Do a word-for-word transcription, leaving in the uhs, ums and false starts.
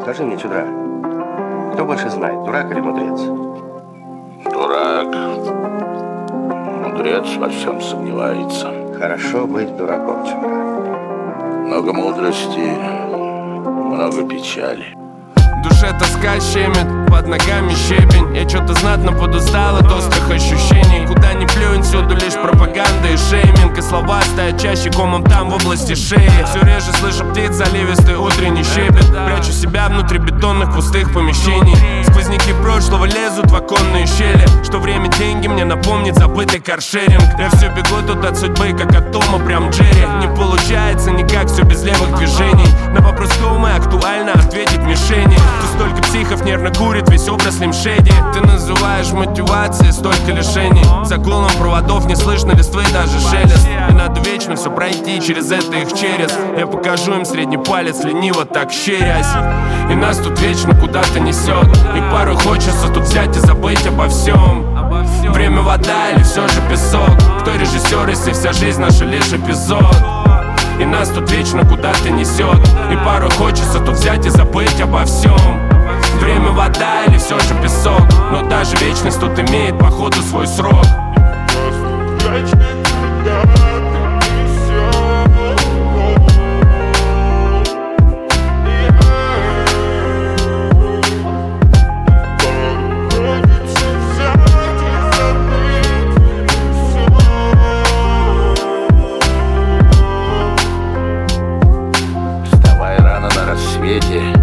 Скажи мне, чудак, кто больше знает, дурак или мудрец? Дурак. Мудрец во всем сомневается. Хорошо быть дураком, чудак. Много мудрости, много печали. В душе тоска щемит, под ногами щебень. Я чё-то знатно подустал от острых ощущений. Куда ни плюнь, всюду лишь пропаганда и шейминг. И слова стоят чаще комом там в области шеи. Все реже слышу птиц, заливистый утренний щебет. Прячу себя внутри бетонных пустых помещений. Сквозняки прошлого лезут в оконные щели. Что время деньги мне напомнит забытый каршеринг. Я все бегу тут от судьбы, как от Тома, прям Джерри. Не получается никак, все без левых движений. На вопрос, кто мы, актуально ответить мишени. Тут столько психов нервно курит, весь образ Slim Shady. Ты называешь мотивацией столько лишений. За гулом проводов не слышно листвы, даже шелест. И надо вечно все пройти через это их через. Я покажу им средний палец, лениво так щерясь. И нас тут вечно куда-то несет. И пару хочется тут взять и забыть обо всем. Время вода или все же песок? Кто режиссер, если вся жизнь наша лишь эпизод? И нас тут вечно куда-то несет. И пару хочется тут взять и забыть обо всем. Время вода или все же песок? Но даже вечность тут имеет походу свой срок. Вставай рано на рассвете,